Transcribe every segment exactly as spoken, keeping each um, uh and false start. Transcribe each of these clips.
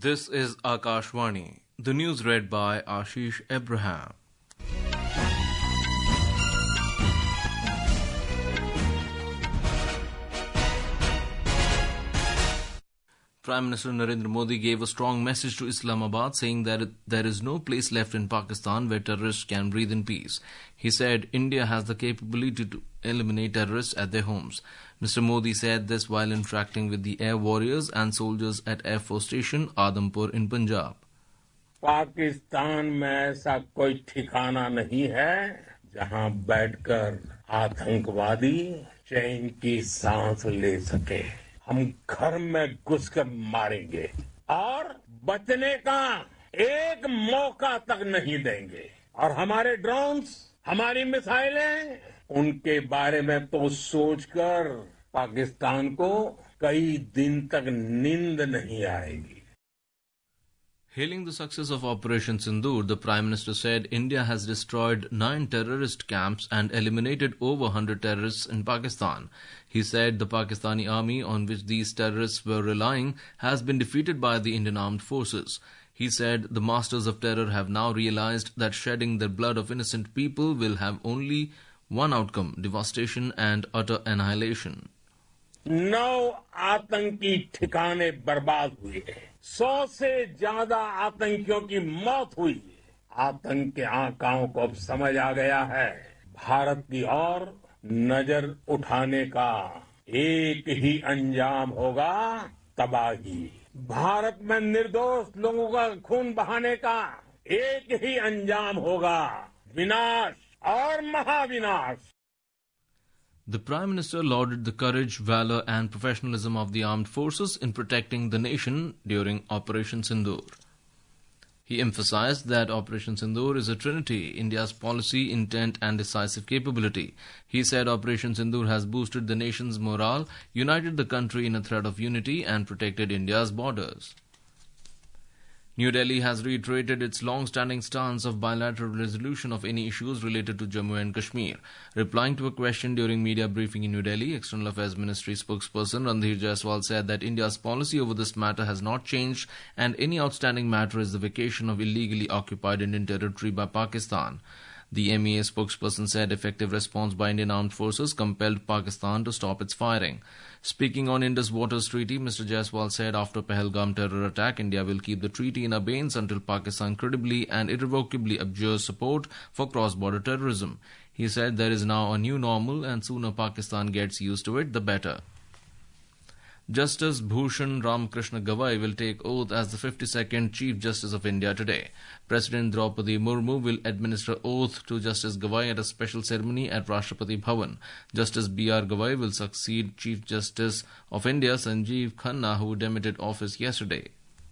This is Akashvani. The news read by Ashish Abraham. Prime Minister Narendra Modi gave a strong message to Islamabad, saying that there is no place left in Pakistan where terrorists can breathe in peace. He said India has the capability to eliminate terrorists at their homes. Mister Modi said this while interacting with the air warriors and soldiers at Air Force Station Adhampur in Punjab. Pakistan में ऐसा कोई ठिकाना नहीं है जहां बैठकर आतंकवादी चैन की सांस ले सके। हम घर में घुसकर मारेंगे और बचने का एक मौका तक नहीं देंगे। और हमारे ड्रोन्स, हमारी मिसाइलें, उनके बारे में तो सोचकर पाकिस्तान को कई दिन तक नींद नहीं आएगी। Hailing the success of Operation Sindoor, the Prime Minister said India has destroyed nine terrorist camps and eliminated over one hundred terrorists in Pakistan. He said the Pakistani army on which these terrorists were relying has been defeated by the Indian armed forces. He said the masters of terror have now realized that shedding the blood of innocent people will have only one outcome: devastation and utter annihilation. नौ आतंकी ठिकाने बर्बाद हुए हैं, सौ से ज्यादा आतंकियों की मौत हुई है। आतंक के आकाओं को अब समझ आ गया है भारत की ओर नजर उठाने का एक ही अंजाम होगा, तबाही। भारत में निर्दोष लोगों का खून बहाने का एक ही अंजाम होगा, विनाश और महाविनाश। The Prime Minister lauded the courage, valour and professionalism of the armed forces in protecting the nation during Operation Sindoor. He emphasized that Operation Sindoor is a trinity: India's policy, intent and decisive capability. He said Operation Sindoor has boosted the nation's morale, united the country in a thread of unity and protected India's borders. New Delhi has reiterated its long-standing stance of bilateral resolution of any issues related to Jammu and Kashmir. Replying to a question during media briefing in New Delhi, External Affairs Ministry spokesperson Randhir Jaiswal said that India's policy over this matter has not changed and any outstanding matter is the vacation of illegally occupied Indian territory by Pakistan. The M E A spokesperson said effective response by Indian armed forces compelled Pakistan to stop its firing. Speaking on Indus Waters Treaty, Mister Jaiswal said after Pahalgam terror attack, India will keep the treaty in abeyance until Pakistan credibly and irrevocably abjures support for cross-border terrorism. He said there is now a new normal and sooner Pakistan gets used to it, the better. Justice Bhushan Ramakrishna Gawai will take oath as the fifty-second Chief Justice of India today. President Draupadi Murmu will administer oath to Justice Gawai at a special ceremony at Rashtrapati Bhavan. Justice B R Gawai will succeed Chief Justice of India Sanjeev Khanna, who demitted office yesterday.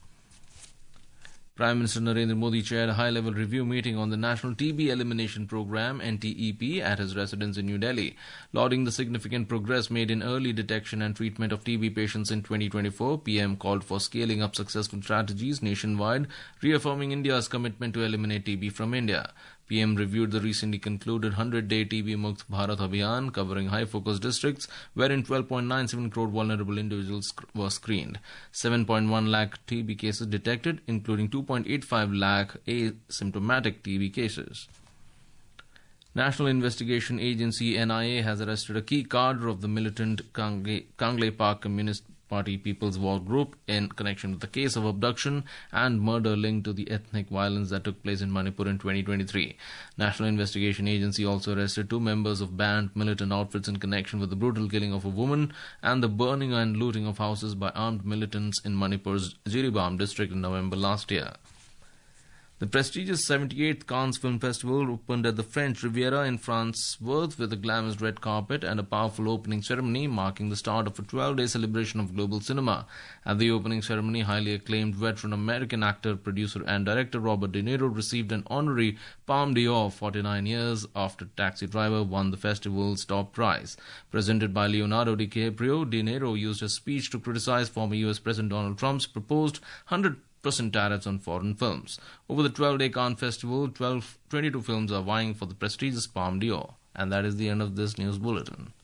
Prime Minister Narendra Modi chaired a high-level review meeting on the National T B Elimination Programme N T E P at his residence in New Delhi. Lauding the significant progress made in early detection and treatment of T B patients in twenty twenty-four, P M called for scaling up successful strategies nationwide, reaffirming India's commitment to eliminate T B from India. P M reviewed the recently concluded one hundred day T B Mukt Bharat Abhiyan covering high-focus districts wherein twelve point nine seven crore vulnerable individuals were screened. seven point one lakh T B cases detected, including two point eight five lakh asymptomatic T B cases. National Investigation Agency N I A has arrested a key cadre of the militant Kangle, Kangle Park Communist Party People's War Group in connection with the case of abduction and murder linked to the ethnic violence that took place in Manipur in twenty twenty-three. National Investigation Agency also arrested two members of banned militant outfits in connection with the brutal killing of a woman and the burning and looting of houses by armed militants in Manipur's Jiribam district in November last year. The prestigious seventy-eighth Cannes Film Festival opened at the French Riviera in Francfort with a glamorous red carpet and a powerful opening ceremony marking the start of a twelve-day celebration of global cinema. At the opening ceremony, highly acclaimed veteran American actor, producer and director Robert De Niro received an honorary Palme d'Or forty-nine years after Taxi Driver won the festival's top prize. Presented by Leonardo DiCaprio, De Niro used his speech to criticize former U S President Donald Trump's proposed one hundred percent tariffs on foreign films. Over the twelve-day Cannes Festival, twelve, twenty-two films are vying for the prestigious Palme d'Or. And that is the end of this news bulletin.